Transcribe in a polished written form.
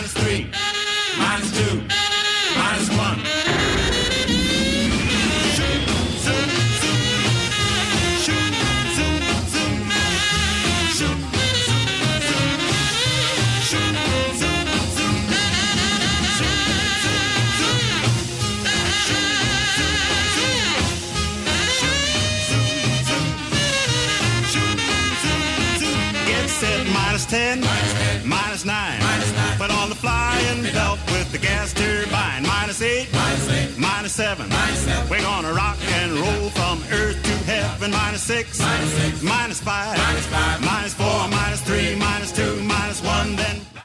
minus 3, minus 2, minus 1. Shoot, zoom, zoom. Shoot, zoom, zoom. Shoot, zoom, zoom. Shoot, zoom, zoom. Shoot, zoom, zoom. Shoot, zoom, zoom. Shoot, zoom, zoom. Get set, minus 10, minus 9. Put on the flying belt with the gas turbine. Minus 8, minus 7. We're gonna rock and roll from earth to heaven. Minus 6, minus 5, minus 4, minus 3, minus 2, minus 1. Then